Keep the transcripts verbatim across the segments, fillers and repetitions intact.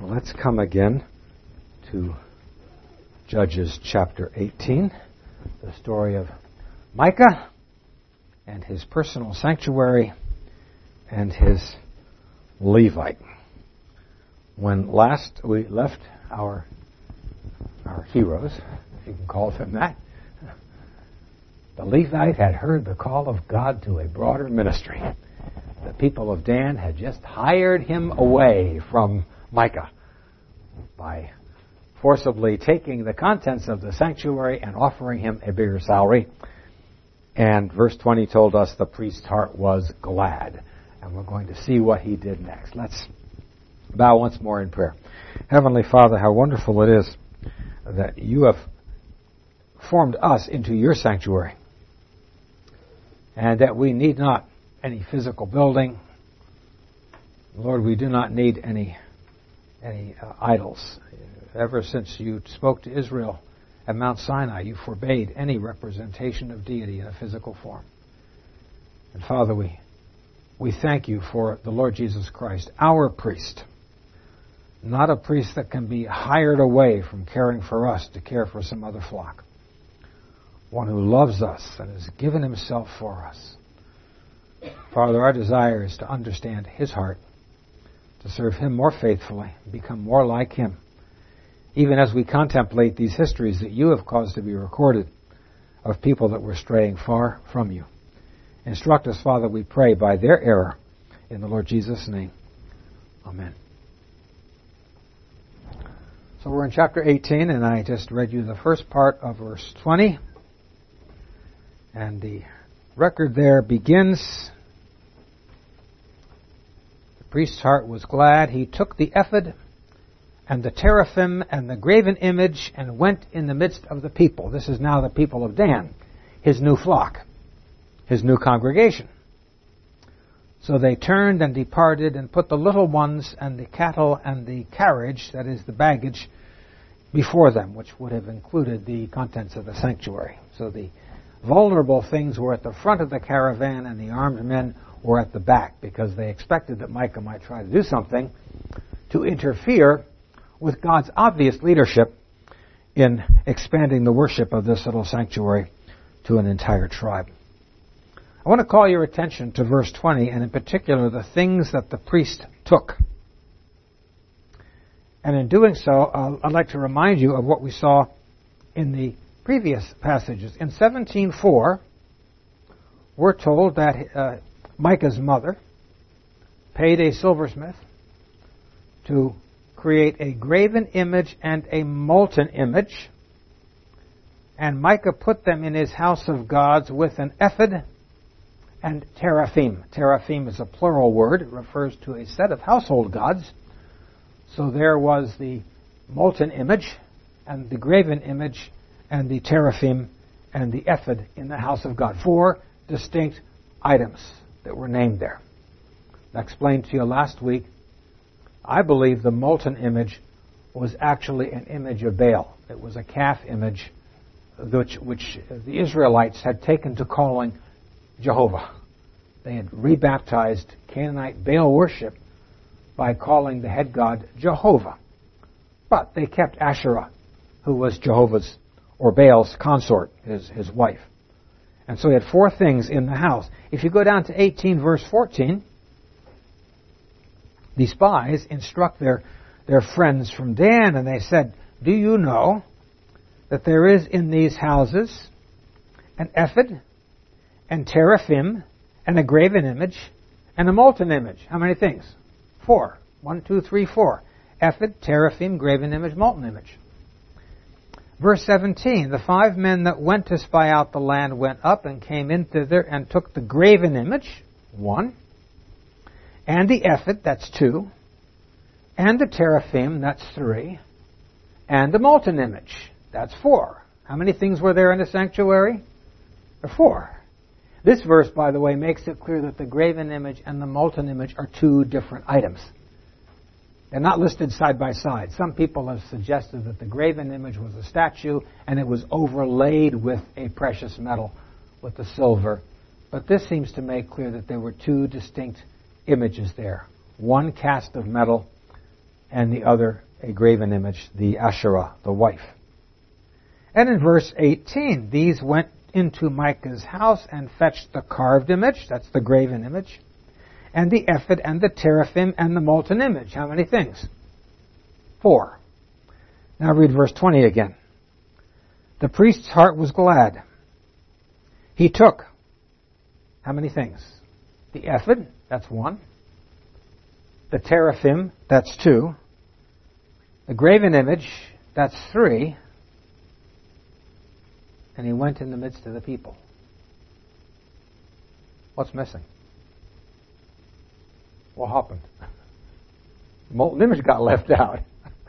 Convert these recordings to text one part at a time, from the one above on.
Let's come again to Judges chapter eighteen, the story of Micah and his personal sanctuary and his Levite. When last we left our our heroes, if you can call them that, the Levite had heard the call of God to a broader ministry. The people of Dan had just hired him away from Micah by forcibly taking the contents of the sanctuary and offering him a bigger salary. And verse twenty told us the priest's heart was glad. And we're going to see what he did next. Let's bow once more in prayer. Heavenly Father, how wonderful it is that you have formed us into your sanctuary, and that we need not any physical building. Lord, we do not need any any uh, idols. Ever since you spoke to Israel at Mount Sinai, you forbade any representation of deity in a physical form. And Father, we we thank you for the Lord Jesus Christ, our priest, not a priest that can be hired away from caring for us to care for some other flock. One who loves us and has given himself for us. Father, our desire is to understand his heart, to serve him more faithfully, become more like him, even as we contemplate these histories that you have caused to be recorded of people that were straying far from you. Instruct us, Father, we pray, by their error, in the Lord Jesus' name. Amen. So we're in chapter eighteen, and I just read you the first part of verse twenty. And the record there begins, the priest's heart was glad. He took the ephod and the teraphim and the graven image and went in the midst of the people. This is now the people of Dan, his new flock, his new congregation. So they turned and departed and put the little ones and the cattle and the carriage, that is the baggage, before them, which would have included the contents of the sanctuary. So the vulnerable things were at the front of the caravan and the armed men were at the back, because they expected that Micah might try to do something to interfere with God's obvious leadership in expanding the worship of this little sanctuary to an entire tribe. I want to call your attention to verse twenty, and in particular the things that the priest took. And in doing so, uh, I'd like to remind you of what we saw in the previous passages. In seventeen four, we're told that uh, Micah's mother paid a silversmith to create a graven image and a molten image, and Micah put them in his house of gods with an ephod and teraphim. Teraphim is a plural word. It refers to a set of household gods. So there was the molten image and the graven image and the teraphim and the ephod in the house of God. Four distinct items that were named there. I explained to you last week, I believe the molten image was actually an image of Baal. It was a calf image which, which the Israelites had taken to calling Jehovah. They had rebaptized Canaanite Baal worship by calling the head god Jehovah. But they kept Asherah, who was Jehovah's or Baal's consort, his, his wife. And so he had four things in the house. If you go down to eighteen verse fourteen, the spies instruct their, their friends from Dan, and they said, do you know that there is in these houses an ephod and teraphim and a graven image and a molten image? How many things? Four. One, two, three, four. Ephod, teraphim, graven image, molten image. Verse seventeen, the five men that went to spy out the land went up and came in thither and took the graven image, one, and the ephod, that's two, and the teraphim, that's three, and the molten image, that's four. How many things were there in the sanctuary? There are four. This verse, by the way, makes it clear that the graven image and the molten image are two different items. They're not listed side by side. Some people have suggested that the graven image was a statue and it was overlaid with a precious metal, with the silver. But this seems to make clear that there were two distinct images there. One cast of metal and the other a graven image, the Asherah, the wife. And in verse eighteen, these went into Micah's house and fetched the carved image, that's the graven image, and the ephod and the teraphim and the molten image. How many things? Four. Now read verse twenty again. The priest's heart was glad. He took, how many things? The ephod, that's one. The teraphim, that's two. The graven image, that's three. And he went in the midst of the people. What's missing? What happened? The molten image got left out.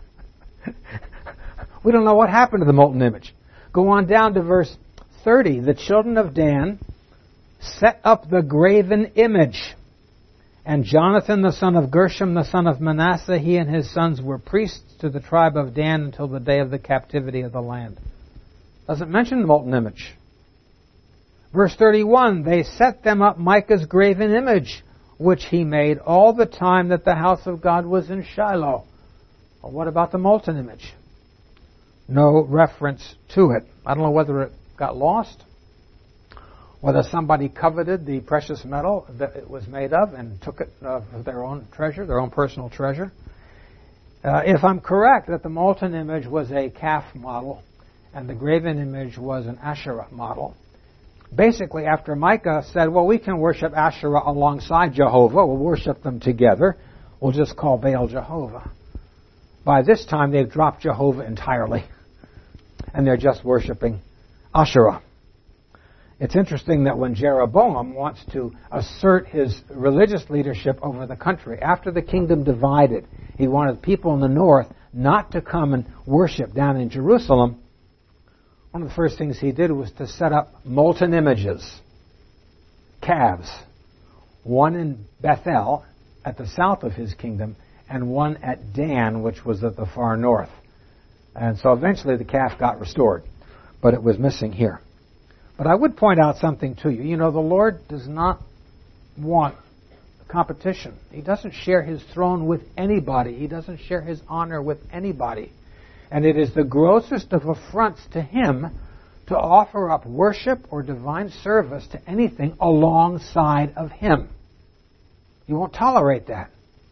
We don't know what happened to the molten image. Go on down to verse thirty. The children of Dan set up the graven image. And Jonathan, the son of Gershom, the son of Manasseh, he and his sons were priests to the tribe of Dan until the day of the captivity of the land. Doesn't mention the molten image. Verse thirty-one, they set them up Micah's graven image, which he made all the time that the house of God was in Shiloh. Well, what about the molten image? No reference to it. I don't know whether it got lost, whether somebody coveted the precious metal that it was made of and took it uh, for their own treasure, their own personal treasure. Uh, if I'm correct that the molten image was a calf model and the graven image was an Asherah model, basically after Micah said, well, we can worship Asherah alongside Jehovah, we'll worship them together, we'll just call Baal Jehovah. By this time they've dropped Jehovah entirely and they're just worshiping Asherah. It's interesting that when Jeroboam wants to assert his religious leadership over the country, after the kingdom divided, he wanted people in the north not to come and worship down in Jerusalem. One of the first things he did was to set up molten images, calves, one in Bethel at the south of his kingdom and one at Dan, which was at the far north. And so eventually the calf got restored, but it was missing here. But I would point out something to you. You know, the Lord does not want competition. He doesn't share his throne with anybody. He doesn't share his honor with anybody. And it is the grossest of affronts to him to offer up worship or divine service to anything alongside of him. He won't tolerate that.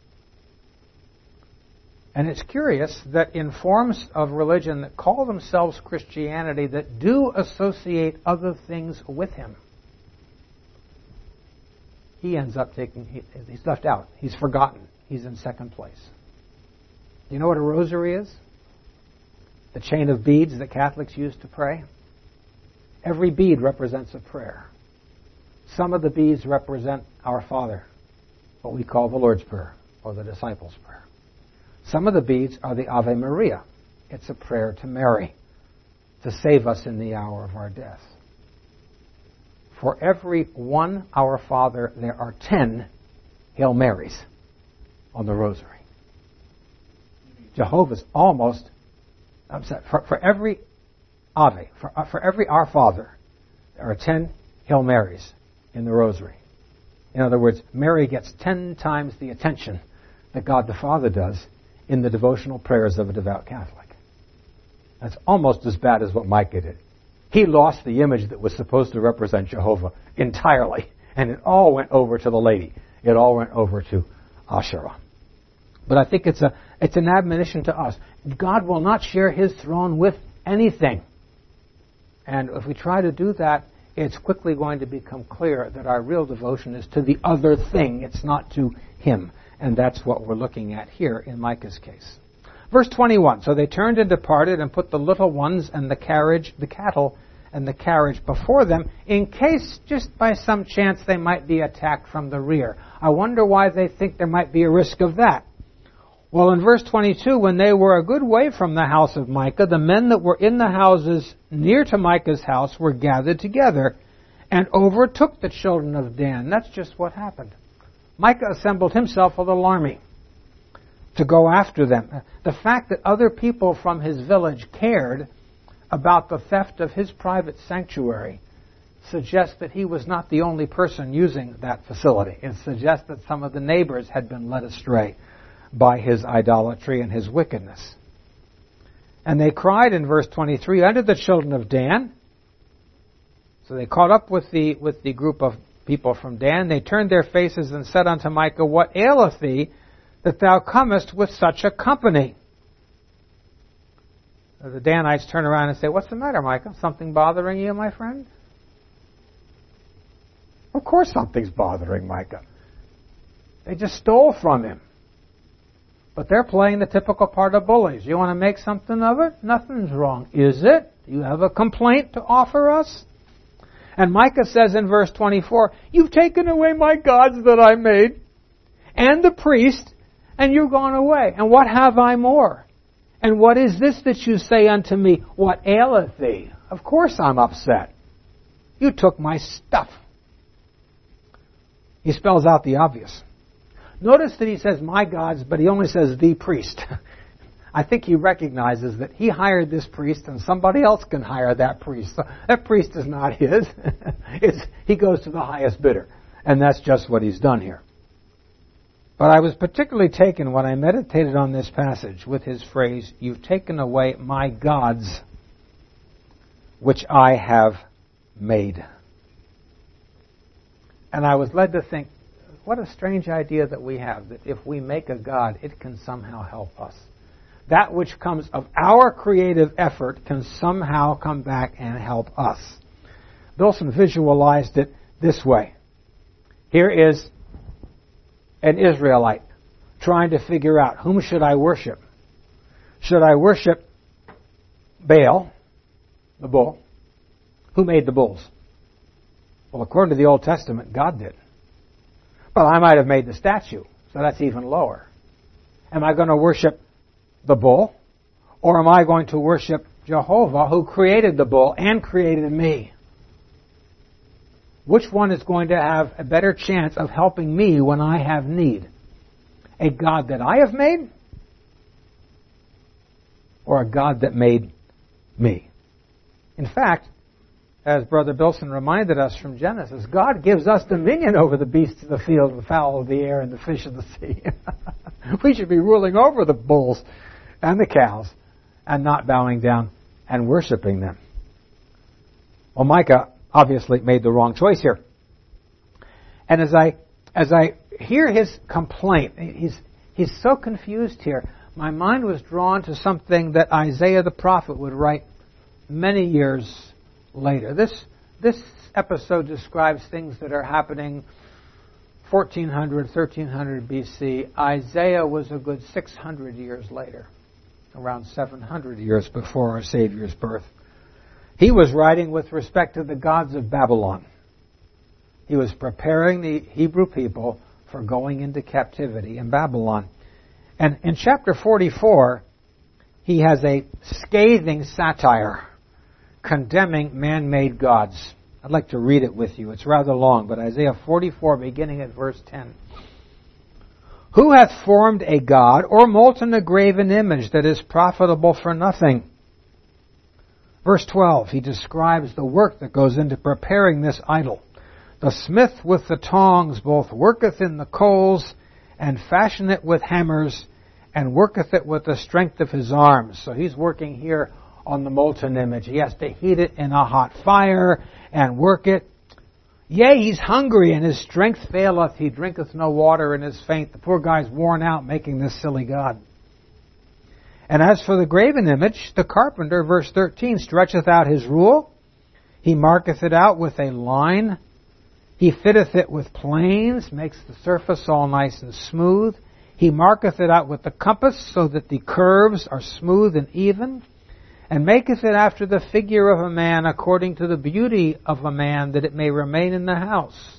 And it's curious that in forms of religion that call themselves Christianity that do associate other things with him, he ends up taking, he, he's left out. He's forgotten. He's in second place. You know what a rosary is? The chain of beads that Catholics use to pray. Every bead represents a prayer. Some of the beads represent Our Father, what we call the Lord's Prayer or the Disciples' Prayer. Some of the beads are the Ave Maria. It's a prayer to Mary to save us in the hour of our death. For every one Our Father, there are ten Hail Marys on the rosary. Jehovah's almost, I'm sorry, for, for every Ave, for, uh, for every Our Father, there are ten Hail Marys in the rosary. In other words, Mary gets ten times the attention that God the Father does in the devotional prayers of a devout Catholic. That's almost as bad as what Micah did. He lost the image that was supposed to represent Jehovah entirely, and it all went over to the lady. It all went over to Asherah. But I think it's a it's an admonition to us. God will not share his throne with anything. And if we try to do that, it's quickly going to become clear that our real devotion is to the other thing. It's not to him. And that's what we're looking at here in Micah's case. Verse twenty-one, so they turned and departed and put the little ones and the carriage, the cattle and the carriage before them, in case just by some chance they might be attacked from the rear. I wonder why they think there might be a risk of that. Well, in verse twenty-two, when they were a good way from the house of Micah, the men that were in the houses near to Micah's house were gathered together and overtook the children of Dan. That's just what happened. Micah assembled himself a little army to go after them. The fact that other people from his village cared about the theft of his private sanctuary suggests that he was not the only person using that facility. It suggests that some of the neighbors had been led astray by his idolatry and his wickedness. And they cried in verse twenty-three unto the children of Dan. So they caught up with the with the group of people from Dan. They turned their faces and said unto Micah, What aileth thee, that thou comest with such a company? The Danites turn around and say, What's the matter, Micah? Something bothering you, my friend? Of course something's bothering Micah. They just stole from him. But they're playing the typical part of bullies. You want to make something of it? Nothing's wrong. Is it? Do you have a complaint to offer us? And Micah says in verse twenty-four, You've taken away my gods that I made, and the priest, and you're gone away. And what have I more? And what is this that you say unto me, What aileth thee? Of course I'm upset. You took my stuff. He spells out the obvious. Notice that he says my gods, but he only says the priest. I think he recognizes that he hired this priest and somebody else can hire that priest. So that priest is not his. It's, he goes to the highest bidder. And that's just what he's done here. But I was particularly taken when I meditated on this passage with his phrase, You've taken away my gods, which I have made. And I was led to think, what a strange idea that we have, that if we make a god, it can somehow help us. That which comes of our creative effort can somehow come back and help us. Bilson visualized it this way. Here is an Israelite trying to figure out, whom should I worship? Should I worship Baal, the bull? Who made the bulls? Well, according to the Old Testament, God did. Well, I might have made the statue, so that's even lower. Am I going to worship the bull? Or am I going to worship Jehovah, who created the bull and created me? Which one is going to have a better chance of helping me when I have need? A God that I have made? Or a God that made me? In fact, as Brother Bilson reminded us from Genesis, God gives us dominion over the beasts of the field, the fowl of the air, and the fish of the sea. We should be ruling over the bulls and the cows and not bowing down and worshiping them. Well, Micah obviously made the wrong choice here. And as I as I hear his complaint, he's he's so confused here. My mind was drawn to something that Isaiah the prophet would write many years later. This this episode describes things that are happening fourteen hundred, thirteen hundred B C. Isaiah was a good six hundred years later, around seven hundred years before our Savior's birth. He was writing with respect to the gods of Babylon. He was preparing the Hebrew people for going into captivity in Babylon. And in chapter forty-four, he has a scathing satire condemning man-made gods. I'd like to read it with you. It's rather long, but Isaiah forty-four, beginning at verse ten. Who hath formed a god, or molten a graven image that is profitable for nothing? Verse twelve, he describes the work that goes into preparing this idol. The smith with the tongs both worketh in the coals, and fashion it with hammers, and worketh it with the strength of his arms. So he's working here on the molten image. He has to heat it in a hot fire and work it. Yea, he's hungry, and his strength faileth. He drinketh no water, and is faint. The poor guy's worn out making this silly god. And as for the graven image, the carpenter, verse thirteen, stretcheth out his rule. He marketh it out with a line. He fitteth it with planes, makes the surface all nice and smooth. He marketh it out with the compass, so that the curves are smooth and even. And maketh it after the figure of a man, according to the beauty of a man, that it may remain in the house.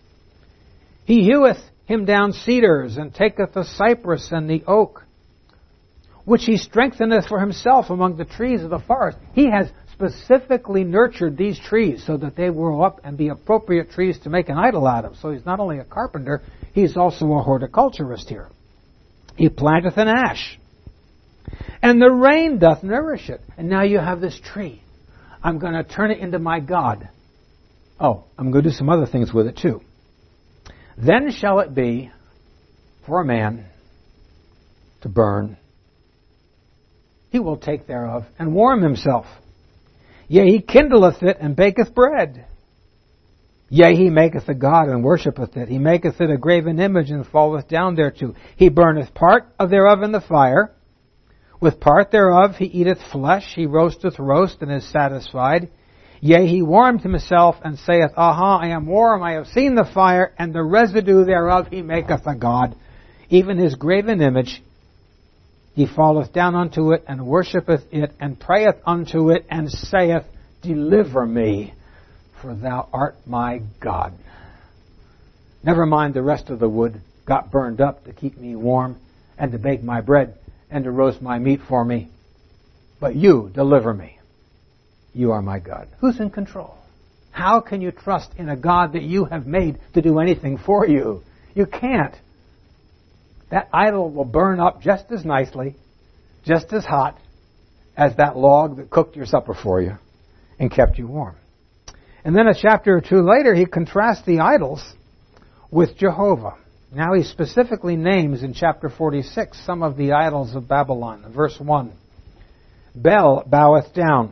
He heweth him down cedars, and taketh the cypress and the oak, which he strengtheneth for himself among the trees of the forest. He has specifically nurtured these trees so that they grow up and be appropriate trees to make an idol out of. So he's not only a carpenter, he's also a horticulturist here. He planteth an ash, and the rain doth nourish it. And now you have this tree. I'm going to turn it into my God. Oh, I'm going to do some other things with it too. Then shall it be for a man to burn. He will take thereof and warm himself. Yea, he kindleth it and baketh bread. Yea, he maketh a god and worshippeth it. He maketh it a graven image and falleth down thereto. He burneth part of thereof in the fire. With part thereof he eateth flesh. He roasteth roast and is satisfied. Yea, he warmed himself and saith, Aha, I am warm. I have seen the fire, and the residue thereof he maketh a god. Even his graven image, he falleth down unto it and worshippeth it and prayeth unto it and saith, Deliver me, for thou art my God. Never mind the rest of the wood got burned up to keep me warm and to bake my bread and to roast my meat for me. But you deliver me. You are my God. Who's in control? How can you trust in a God that you have made to do anything for you? You can't. That idol will burn up just as nicely, just as hot as that log that cooked your supper for you and kept you warm. And then a chapter or two later, he contrasts the idols with Jehovah. Now he specifically names in chapter forty-six some of the idols of Babylon. Verse one, Bel boweth down.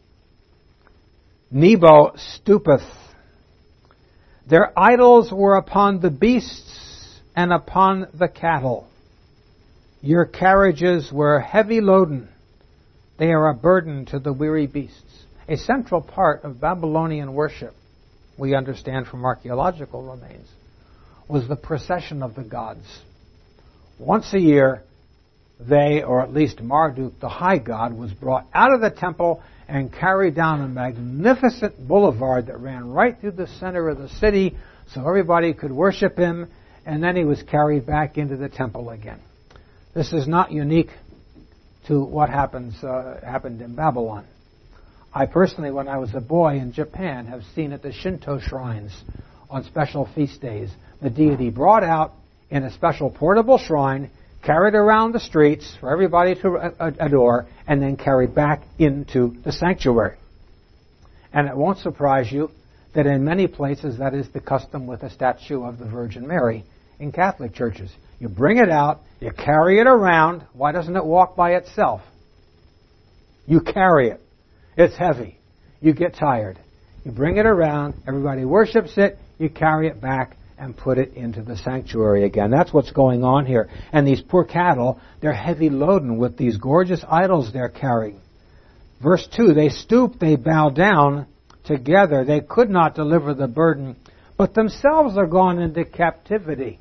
Nebo stoopeth. Their idols were upon the beasts and upon the cattle. Your carriages were heavy loaden. They are a burden to the weary beasts. A central part of Babylonian worship, we understand from archaeological remains, was the procession of the gods. Once a year, they, or at least Marduk, the high god, was brought out of the temple and carried down a magnificent boulevard that ran right through the center of the city so everybody could worship him, and then he was carried back into the temple again. This is not unique to what happens uh, happened in Babylon. I personally, when I was a boy in Japan, have seen at the Shinto shrines on special feast days the deity brought out in a special portable shrine, carried around the streets for everybody to adore, and then carried back into the sanctuary. And it won't surprise you that in many places that is the custom with a statue of the Virgin Mary in Catholic churches. You bring it out, you carry it around. Why doesn't it walk by itself? You carry it. It's heavy. You get tired. You bring it around, everybody worships it, you carry it back and put it into the sanctuary again. That's what's going on here. And these poor cattle, they're heavy loaden with these gorgeous idols they're carrying. Verse two, they stoop, they bow down together. They could not deliver the burden, but themselves are gone into captivity.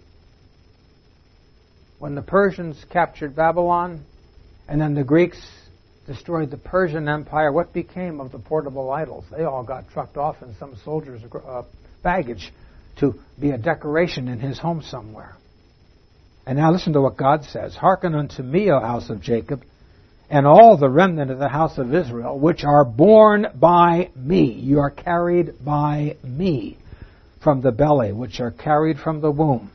When the Persians captured Babylon, and then the Greeks destroyed the Persian Empire, what became of the portable idols? They all got trucked off in some soldier's uh, baggage to be a decoration in his home somewhere. And now listen to what God says. Hearken unto me, O house of Jacob, and all the remnant of the house of Israel, which are born by me. You are carried by me from the belly, which are carried from the womb.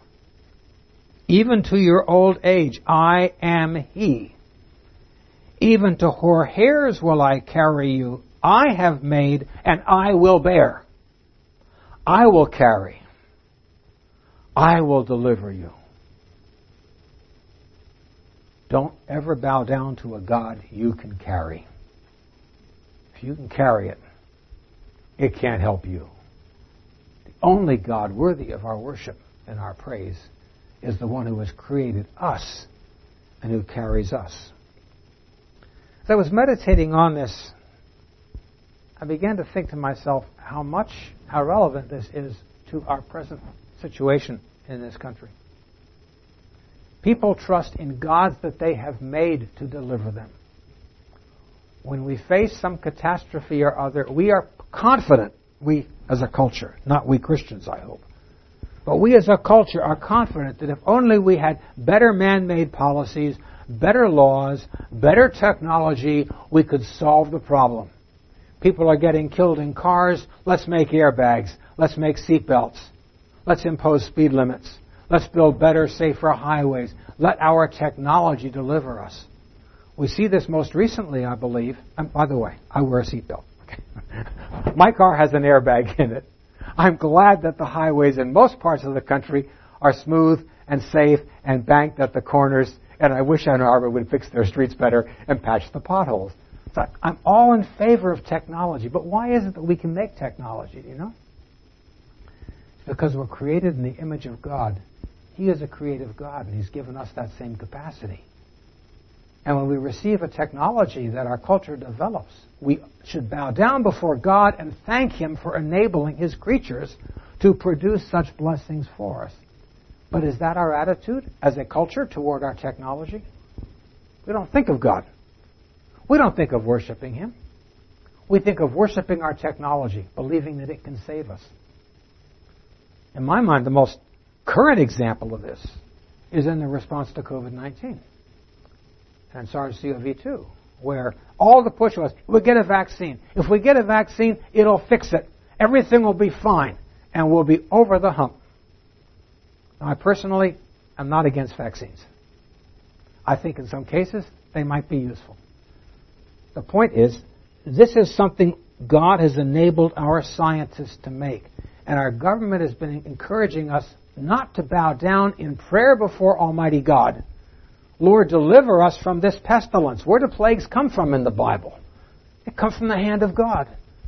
Even to your old age, I am he. Even to hoar hairs will I carry you. I have made, and I will bear. I will carry. I will deliver you. Don't ever bow down to a God you can carry. If you can carry it, it can't help you. The only God worthy of our worship and our praise is the one who has created us and who carries us. As I was meditating on this, I began to think to myself how much, how relevant this is to our present situation in this country. People trust in gods that they have made to deliver them. When we face some catastrophe or other, we are confident, we as a culture, not we Christians, I hope, but we as a culture are confident that if only we had better man-made policies, better laws, better technology, we could solve the problem. People are getting killed in cars. Let's make airbags. Let's make seatbelts. Let's impose speed limits. Let's build better, safer highways. Let our technology deliver us. We see this most recently, I believe. And by the way, I wear a seatbelt. Okay. My car has an airbag in it. I'm glad that the highways in most parts of the country are smooth and safe and banked at the corners and I wish Ann Arbor would fix their streets better and patch the potholes. So I'm all in favor of technology, but why is it that we can make technology, you know? It's because we're created in the image of God. He is a creative God, and He's given us that same capacity. And when we receive a technology that our culture develops, we should bow down before God and thank Him for enabling His creatures to produce such blessings for us. But is that our attitude as a culture toward our technology? We don't think of God. We don't think of worshiping Him. We think of worshiping our technology, believing that it can save us. In my mind, the most current example of this is in the response to COVID nineteen and SARS C o V two, where all the push was, we'll get a vaccine. If we get a vaccine, it'll fix it. Everything will be fine, and we'll be over the hump. Now, I personally am not against vaccines. I think in some cases they might be useful. The point is, this is something God has enabled our scientists to make. And our government has been encouraging us not to bow down in prayer before Almighty God. Lord, deliver us from this pestilence. Where do plagues come from in the Bible? It comes from the hand of God.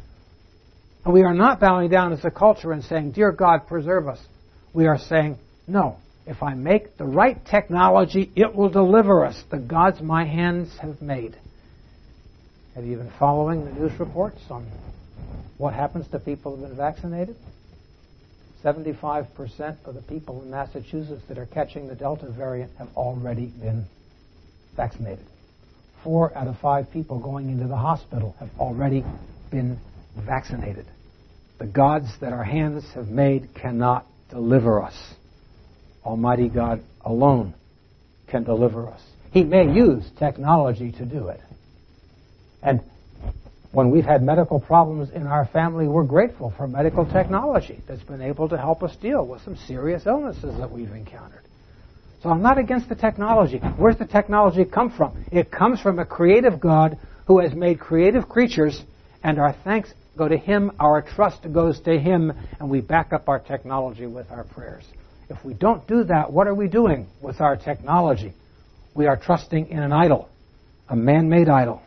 And we are not bowing down as a culture and saying, Dear God, preserve us. We are saying, no, if I make the right technology, it will deliver us, the gods my hands have made. Have you been following the news reports on what happens to people who have been vaccinated? seventy-five percent of the people in Massachusetts that are catching the Delta variant have already been vaccinated. Four out of five people going into the hospital have already been vaccinated. The gods that our hands have made cannot deliver us. Almighty God alone can deliver us. He may use technology to do it. And when we've had medical problems in our family, we're grateful for medical technology that's been able to help us deal with some serious illnesses that we've encountered. So I'm not against the technology. Where's the technology come from? It comes from a creative God who has made creative creatures, and our thanks go to Him, our trust goes to Him, and we back up our technology with our prayers. If we don't do that, what are we doing with our technology? We are trusting in an idol, a man-made idol.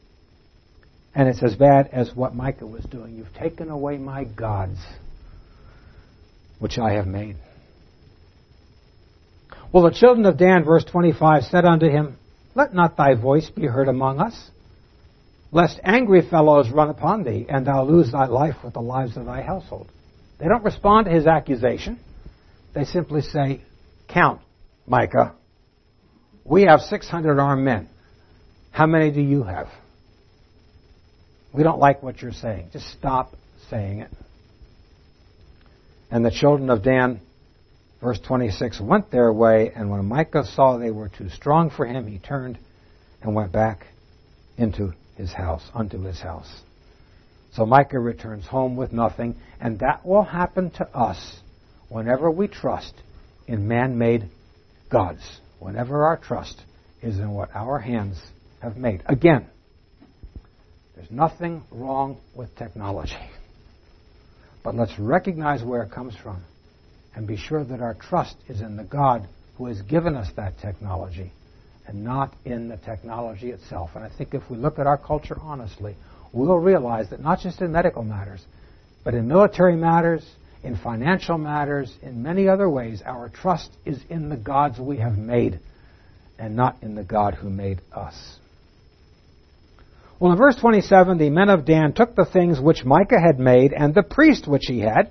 And it's as bad as what Micah was doing. You've taken away my gods, which I have made. Well, the children of Dan, verse twenty-five, said unto him, Let not thy voice be heard among us, lest angry fellows run upon thee, and thou lose thy life with the lives of thy household. They don't respond to his accusation. They simply say, Count, Micah. We have six hundred armed men. How many do you have? We don't like what you're saying. Just stop saying it. And the children of Dan, verse twenty-six, went their way, and when Micah saw they were too strong for him, he turned and went back into his house, unto his house. So Micah returns home with nothing, and that will happen to us whenever we trust in man-made gods, whenever our trust is in what our hands have made. Again, there's nothing wrong with technology. But let's recognize where it comes from and be sure that our trust is in the God who has given us that technology and not in the technology itself. And I think if we look at our culture honestly, we'll realize that not just in medical matters, but in military matters, in financial matters, in many other ways, our trust is in the gods we have made and not in the God who made us. Well, in verse twenty-seven, the men of Dan took the things which Micah had made and the priest which he had.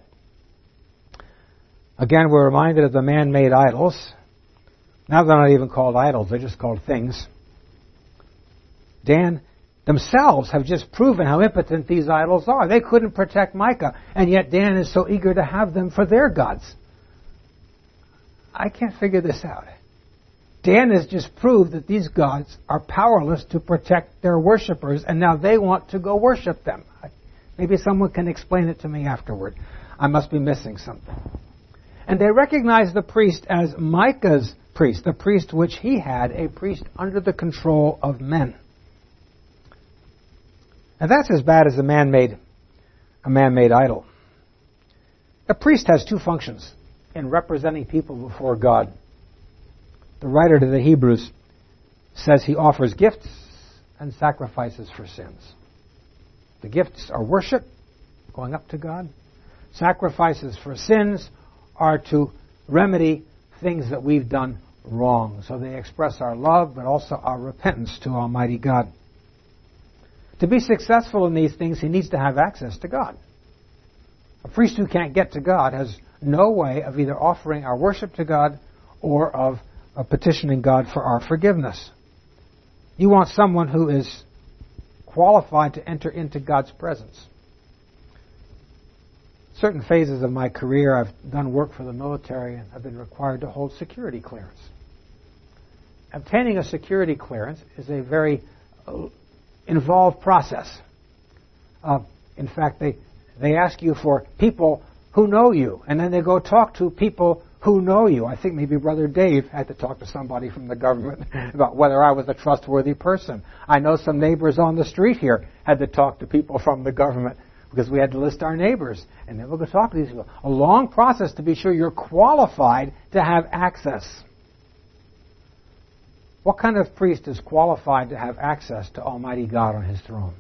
Again, we're reminded of the man-made idols. Now they're not even called idols, they're just called things. Dan themselves have just proven how impotent these idols are. They couldn't protect Micah, and yet Dan is so eager to have them for their gods. I can't figure this out. Dan has just proved that these gods are powerless to protect their worshippers, and now they want to go worship them. Maybe someone can explain it to me afterward. I must be missing something. And they recognize the priest as Micah's priest, the priest which he had, a priest under the control of men. And that's as bad as a man-made, a man-made idol. A priest has two functions in representing people before God. The writer to the Hebrews says he offers gifts and sacrifices for sins. The gifts are worship, going up to God. Sacrifices for sins are to remedy things that we've done wrong. So they express our love, but also our repentance to Almighty God. To be successful in these things, he needs to have access to God. A priest who can't get to God has no way of either offering our worship to God or of, of petitioning God for our forgiveness. You want someone who is qualified to enter into God's presence. Certain phases of my career, I've done work for the military and I've been required to hold security clearance. Obtaining a security clearance is a very uh, involved process. Uh, in fact, they, they ask you for people who know you, and then they go talk to people who know you. I think maybe Brother Dave had to talk to somebody from the government about whether I was a trustworthy person. I know some neighbors on the street here had to talk to people from the government because we had to list our neighbors, and then we'll go talk to these people. A long process to be sure you're qualified to have access. What kind of priest is qualified to have access to Almighty God on His throne?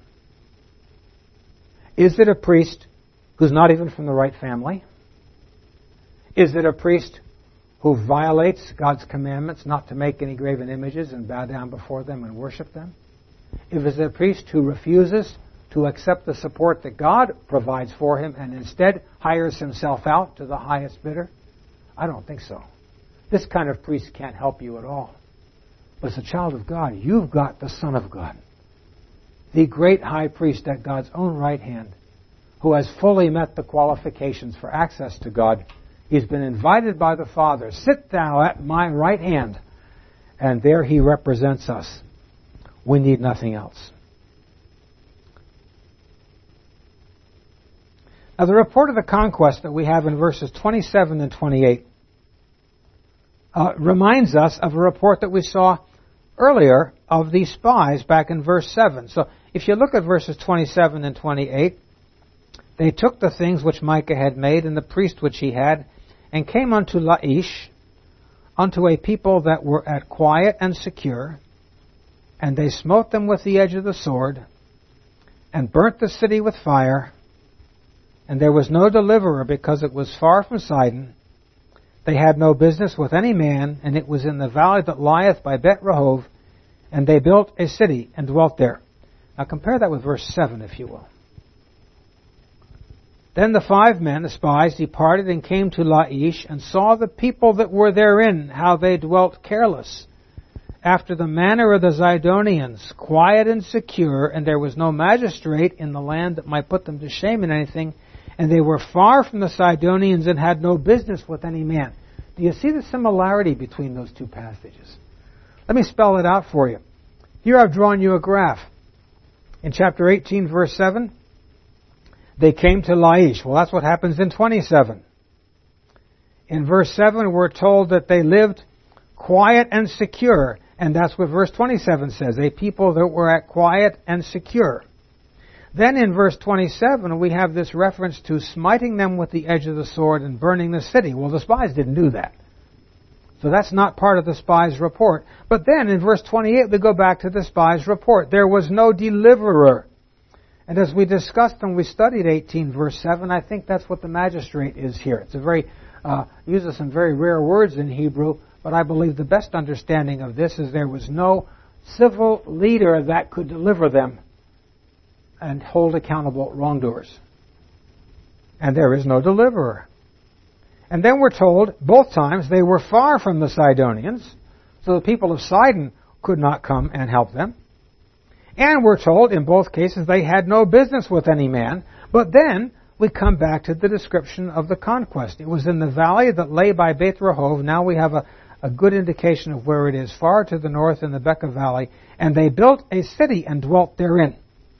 Is it a priest who's not even from the right family? Is it a priest who violates God's commandments not to make any graven images and bow down before them and worship them? If it's a priest who refuses to accept the support that God provides for him and instead hires himself out to the highest bidder? I don't think so. This kind of priest can't help you at all. But as a child of God, you've got the Son of God, the great high priest at God's own right hand, who has fully met the qualifications for access to God. He's been invited by the Father, sit thou at my right hand, and there he represents us. We need nothing else. Now, the report of the conquest that we have in verses twenty-seven and twenty-eight uh, reminds us of a report that we saw earlier of the spies back in verse seven. So, if you look at verses twenty-seven and twenty-eight, they took the things which Micah had made and the priest which he had, and came unto Laish, unto a people that were at quiet and secure, and they smote them with the edge of the sword, and burnt the city with fire, and there was no deliverer because it was far from Sidon. They had no business with any man, and it was in the valley that lieth by Bet Rehob, and they built a city and dwelt there. Now compare that with verse seven, if you will. Then the five men, the spies, departed and came to Laish, and saw the people that were therein, how they dwelt careless, after the manner of the Zidonians, quiet and secure, and there was no magistrate in the land that might put them to shame in anything, and they were far from the Sidonians and had no business with any man. Do you see the similarity between those two passages? Let me spell it out for you. Here I've drawn you a graph. In chapter eighteen, verse seven, they came to Laish. Well, that's what happens in twenty-seven. In verse seven, we're told that they lived quiet and secure. And that's what verse twenty-seven says, a people that were at quiet and secure. Then in verse twenty-seven, we have this reference to smiting them with the edge of the sword and burning the city. Well, the spies didn't do that. So that's not part of the spies' report. But then in verse twenty-eight, we go back to the spies' report. There was no deliverer. And as we discussed when we studied eighteen, verse seven, I think that's what the magistrate is here. It's a very, uh, uses some very rare words in Hebrew, but I believe the best understanding of this is there was no civil leader that could deliver them and hold accountable wrongdoers. And there is no deliverer. And then we're told, both times, they were far from the Sidonians, so the people of Sidon could not come and help them. And we're told, in both cases, they had no business with any man. But then we come back to the description of the conquest. It was in the valley that lay by Beth Rehob. Now we have a, a good indication of where it is, far to the north in the Becca Valley. And they built a city and dwelt therein.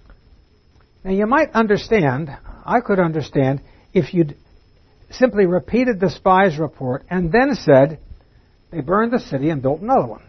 Now you might understand, I could understand, if you'd simply repeated the spies' report and then said, they burned the city and built another one.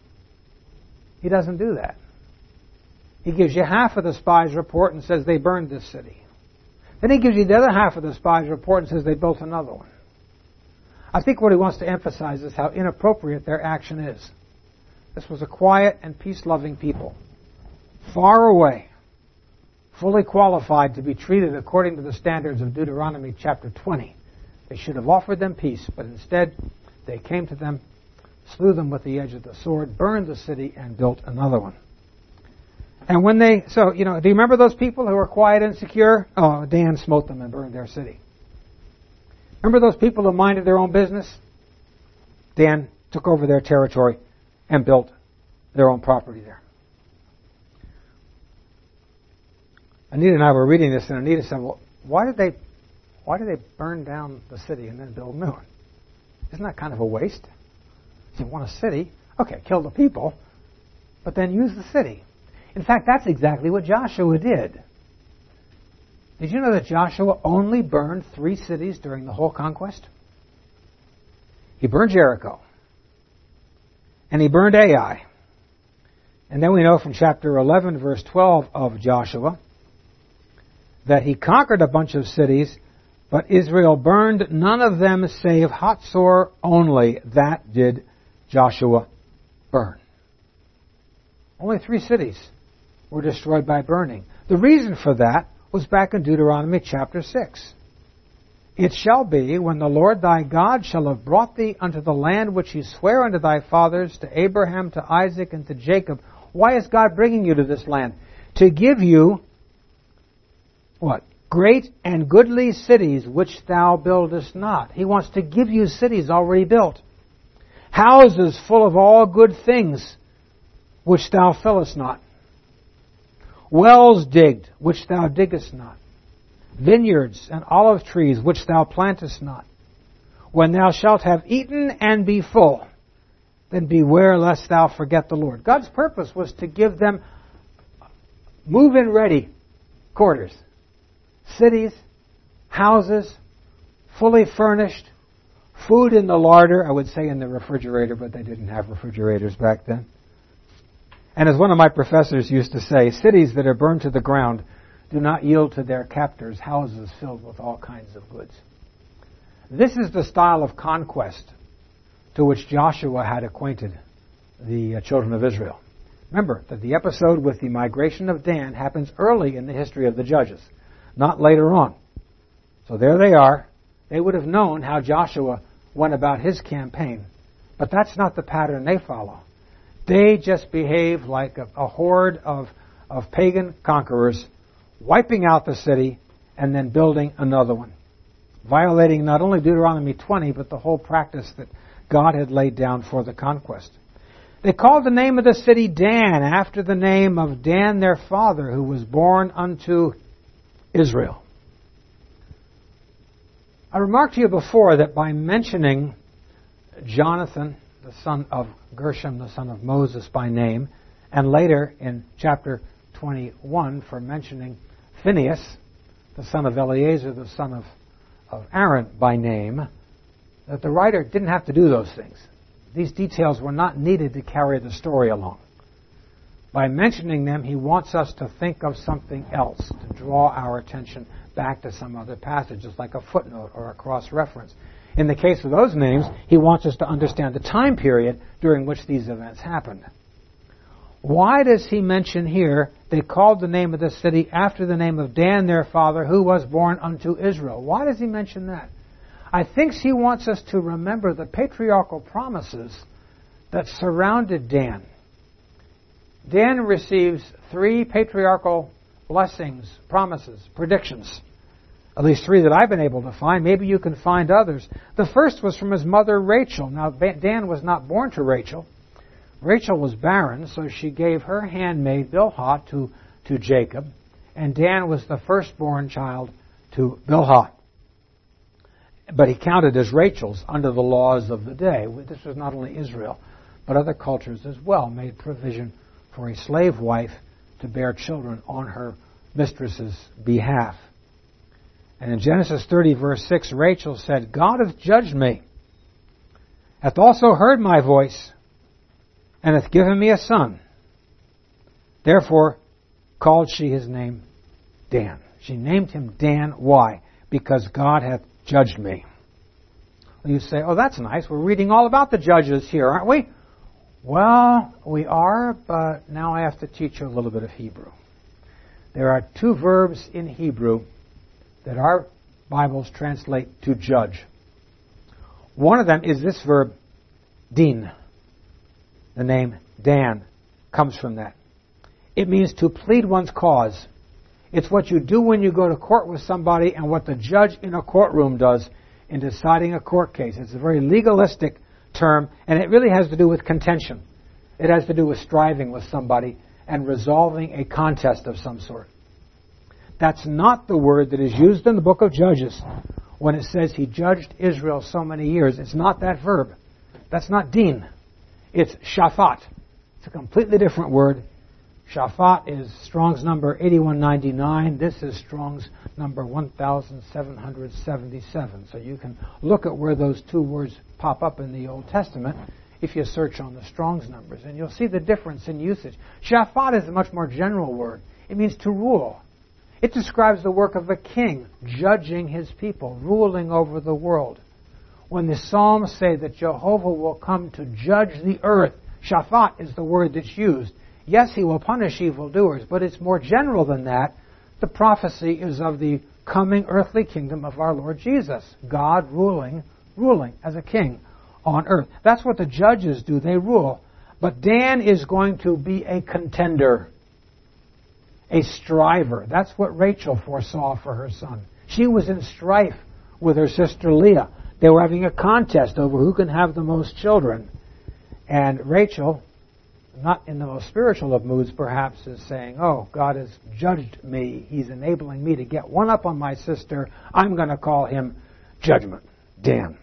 He doesn't do that. He gives you half of the spies' report and says they burned this city. Then he gives you the other half of the spies' report and says they built another one. I think what he wants to emphasize is how inappropriate their action is. This was a quiet and peace-loving people, far away, fully qualified to be treated according to the standards of Deuteronomy chapter twenty. They should have offered them peace, but instead they came to them, slew them with the edge of the sword, burned the city, and built another one. And when they, so, you know, do you remember those people who were quiet and secure? Oh, Dan smote them and burned their city. Remember those people who minded their own business? Dan took over their territory and built their own property there. Anita and I were reading this, and Anita said, well, why did they, why did they burn down the city and then build a new one? Isn't that kind of a waste? If you want a city, okay, kill the people, but then use the city. In fact, that's exactly what Joshua did. Did you know that Joshua only burned three cities during the whole conquest? He burned Jericho. And he burned Ai. And then we know from chapter eleven, verse twelve of Joshua, that he conquered a bunch of cities, but Israel burned none of them save Hatzor only. That did Joshua burn. Only three cities were destroyed by burning. The reason for that was back in Deuteronomy chapter six. It shall be, when the Lord thy God shall have brought thee unto the land which he sware unto thy fathers, to Abraham, to Isaac, and to Jacob. Why is God bringing you to this land? To give you, what? Great and goodly cities which thou buildest not. He wants to give you cities already built. Houses full of all good things which thou fillest not. Wells digged which thou diggest not. Vineyards and olive trees which thou plantest not. When thou shalt have eaten and be full, then beware lest thou forget the Lord. God's purpose was to give them move-in ready quarters. Cities, houses, fully furnished, food in the larder, I would say in the refrigerator, but they didn't have refrigerators back then. And as one of my professors used to say, cities that are burned to the ground do not yield to their captors houses filled with all kinds of goods. This is the style of conquest to which Joshua had acquainted the children of Israel. Remember that the episode with the migration of Dan happens early in the history of the Judges, not later on. So there they are. They would have known how Joshua went about his campaign. But that's not the pattern they follow. They just behave like a, a horde of, of pagan conquerors, wiping out the city and then building another one, violating not only Deuteronomy twenty, but the whole practice that God had laid down for the conquest. They called the name of the city Dan, after the name of Dan their father, who was born unto Israel. I remarked to you before that by mentioning Jonathan, the son of Gershom, the son of Moses by name, and later in chapter twenty-one for mentioning Phinehas, the son of Eleazar, the son of, of Aaron by name, that the writer didn't have to do those things. These details were not needed to carry the story along. By mentioning them, he wants us to think of something else, to draw our attention back to some other passages, like a footnote or a cross-reference. In the case of those names, he wants us to understand the time period during which these events happened. Why does he mention here, they called the name of the city after the name of Dan their father, who was born unto Israel? Why does he mention that? I think he wants us to remember the patriarchal promises that surrounded Dan. Dan receives three patriarchal blessings, promises, predictions. At least three that I've been able to find. Maybe you can find others. The first was from his mother Rachel. Now, Dan was not born to Rachel. Rachel was barren, so she gave her handmaid Bilhah to, to Jacob, and Dan was the firstborn child to Bilhah. But he counted as Rachel's under the laws of the day. This was not only Israel, but other cultures as well made provision for a slave wife to bear children on her mistress's behalf. And in Genesis thirty, verse six, Rachel said, God hath judged me, hath also heard my voice, and hath given me a son. Therefore called she his name Dan. She named him Dan. Why? Because God hath judged me. Well, you say, oh, that's nice. We're reading all about the judges here, aren't we? Well, we are, but now I have to teach you a little bit of Hebrew. There are two verbs in Hebrew that our Bibles translate to judge. One of them is this verb, din. The name Dan comes from that. It means to plead one's cause. It's what you do when you go to court with somebody and what the judge in a courtroom does in deciding a court case. It's a very legalistic term, and it really has to do with contention. It has to do with striving with somebody and resolving a contest of some sort. That's not the word that is used in the book of Judges when it says he judged Israel so many years. It's not that verb. That's not din. It's shafat. It's a completely different word. Shafat is Strong's number eighty-one ninety-nine. This is Strong's number one thousand seven hundred seventy-seven. So you can look at where those two words pop up in the Old Testament if you search on the Strong's numbers, and you'll see the difference in usage. Shafat is a much more general word. It means to rule. It describes the work of a king, judging his people, ruling over the world. When the Psalms say that Jehovah will come to judge the earth, shafat is the word that's used. Yes, he will punish evildoers, but it's more general than that. The prophecy is of the coming earthly kingdom of our Lord Jesus. God ruling, ruling as a king on earth. That's what the judges do. They rule. But Dan is going to be a contender, a striver. That's what Rachel foresaw for her son. She was in strife with her sister Leah. They were having a contest over who can have the most children. And Rachel, not in the most spiritual of moods perhaps, is saying, oh, God has judged me. He's enabling me to get one up on my sister. I'm going to call him Judgment, Dan.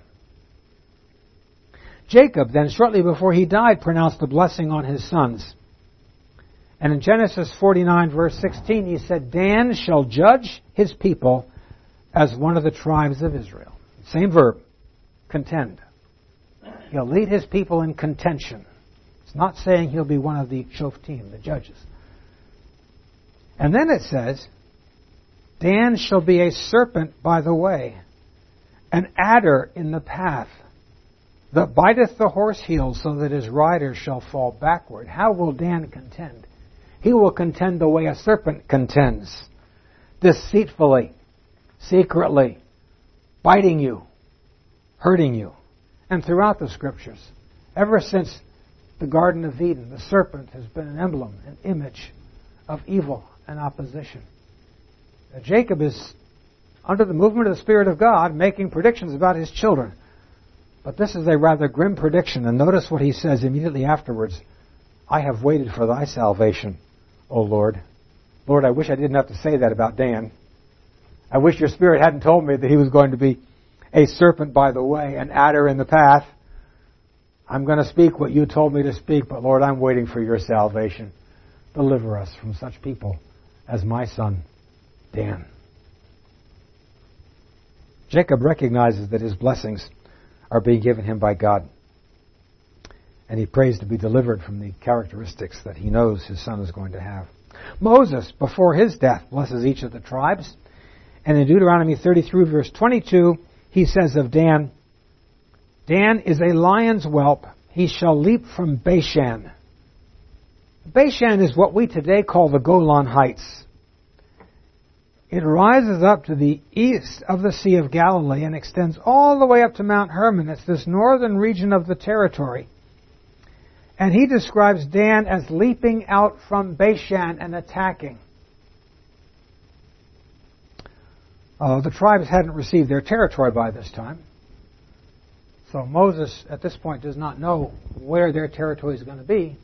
Jacob then, shortly before he died, pronounced a blessing on his sons. And in Genesis forty-nine, verse sixteen, he said, Dan shall judge his people as one of the tribes of Israel. Same verb, contend. He'll lead his people in contention. It's not saying he'll be one of the shoftim, the judges. And then it says, Dan shall be a serpent by the way, an adder in the path, that biteth the horse heel so that his rider shall fall backward. How will Dan contend? He will contend the way a serpent contends, deceitfully, secretly, biting you, hurting you. And throughout the Scriptures, ever since the Garden of Eden, the serpent has been an emblem, an image of evil and opposition. Now, Jacob is, under the movement of the Spirit of God, making predictions about his children. But this is a rather grim prediction, and notice what he says immediately afterwards. I have waited for thy salvation, O Lord. Lord, I wish I didn't have to say that about Dan. I wish your Spirit hadn't told me that he was going to be a serpent by the way, an adder in the path. I'm going to speak what you told me to speak, but Lord, I'm waiting for your salvation. Deliver us from such people as my son, Dan. Jacob recognizes that his blessings are being given him by God. And he prays to be delivered from the characteristics that he knows his son is going to have. Moses, before his death, blesses each of the tribes. And in Deuteronomy thirty-three, verse twenty-two, he says of Dan, Dan is a lion's whelp. He shall leap from Bashan. Bashan is what we today call the Golan Heights. It rises up to the east of the Sea of Galilee and extends all the way up to Mount Hermon. It's this northern region of the territory. And he describes Dan as leaping out from Bashan and attacking. Uh, the tribes hadn't received their territory by this time. So Moses, at this point, does not know where their territory is going to be.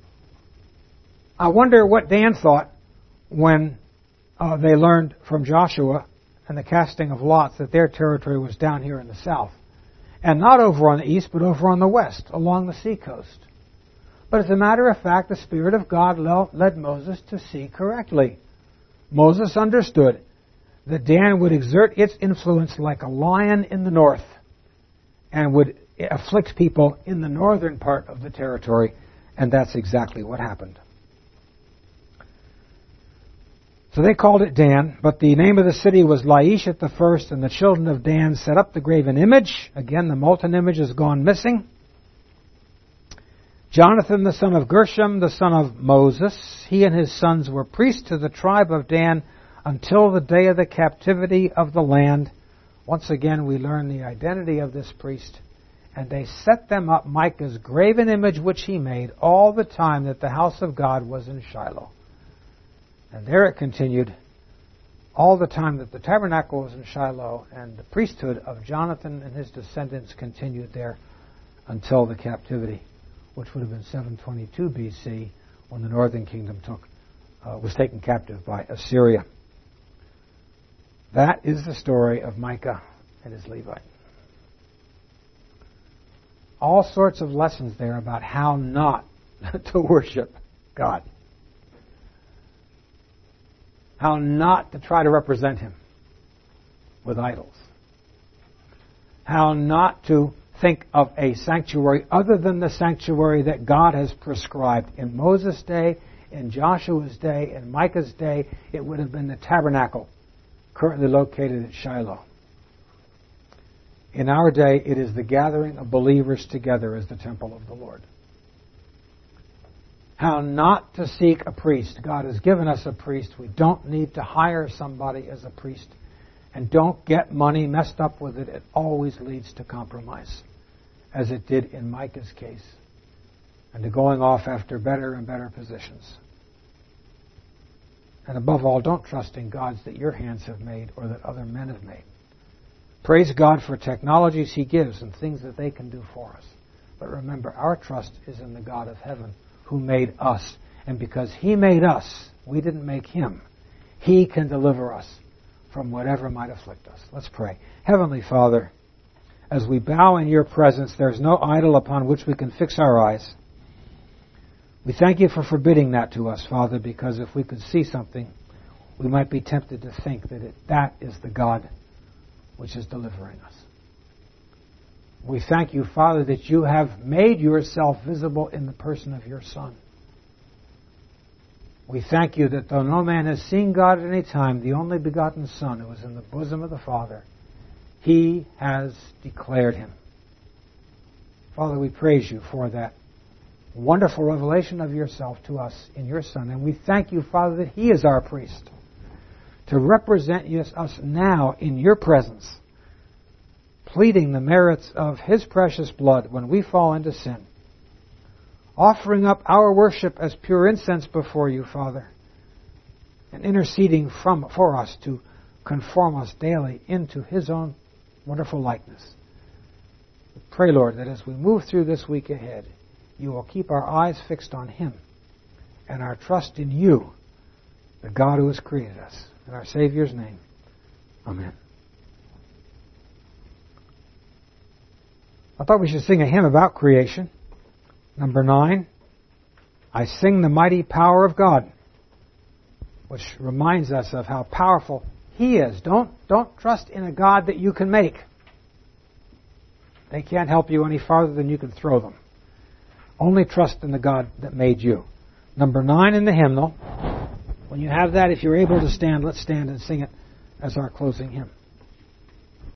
I wonder what Dan thought when uh, they learned from Joshua and the casting of lots that their territory was down here in the south. And not over on the east, but over on the west, along the seacoast. But as a matter of fact, the Spirit of God led Moses to see correctly. Moses understood that Dan would exert its influence like a lion in the north and would afflict people in the northern part of the territory, and that's exactly what happened. So they called it Dan, but the name of the city was Laish at the first, and the children of Dan set up the graven image. Again, the molten image has gone missing. Jonathan, the son of Gershom, the son of Moses, he and his sons were priests to the tribe of Dan until the day of the captivity of the land. Once again, we learn the identity of this priest. And they set them up Micah's graven image which he made all the time that the house of God was in Shiloh. And there it continued all the time that the tabernacle was in Shiloh, and the priesthood of Jonathan and his descendants continued there until the captivity, which would have been seven twenty-two B C, when the northern kingdom took uh, was taken captive by Assyria. That is the story of Micah and his Levite. All sorts of lessons there about how not to worship God. How not to try to represent Him with idols. How not to think of a sanctuary other than the sanctuary that God has prescribed. In Moses' day, in Joshua's day, in Micah's day, it would have been the tabernacle currently located at Shiloh. In our day, it is the gathering of believers together as the temple of the Lord. How not to seek a priest. God has given us a priest. We don't need to hire somebody as a priest. And don't get money messed up with it. It always leads to compromise, as it did in Micah's case, and to going off after better and better positions. And above all, don't trust in gods that your hands have made or that other men have made. Praise God for technologies He gives and things that they can do for us. But remember, our trust is in the God of heaven who made us. And because He made us, we didn't make Him. He can deliver us from whatever might afflict us. Let's pray. Heavenly Father, as we bow in Your presence, there's no idol upon which we can fix our eyes. We thank You for forbidding that to us, Father, because if we could see something, we might be tempted to think that it, that is the God which is delivering us. We thank You, Father, that You have made Yourself visible in the person of Your Son. We thank You that though no man has seen God at any time, the only begotten Son who is in the bosom of the Father, He has declared Him. Father, we praise You for that wonderful revelation of Yourself to us in Your Son. And we thank You, Father, that He is our priest, to represent us now in Your presence, pleading the merits of His precious blood when we fall into sin, offering up our worship as pure incense before You, Father, and interceding from, for us to conform us daily into His own wonderful likeness. We pray, Lord, that as we move through this week ahead, You will keep our eyes fixed on Him and our trust in You, the God who has created us. In our Savior's name, amen. I thought we should sing a hymn about creation. Number nine, I Sing the Mighty Power of God, which reminds us of how powerful He is. Don't, don't trust in a God that you can make. They can't help you any farther than you can throw them. Only trust in the God that made you. Number nine in the hymnal. When you have that, if you're able to stand, let's stand and sing it as our closing hymn.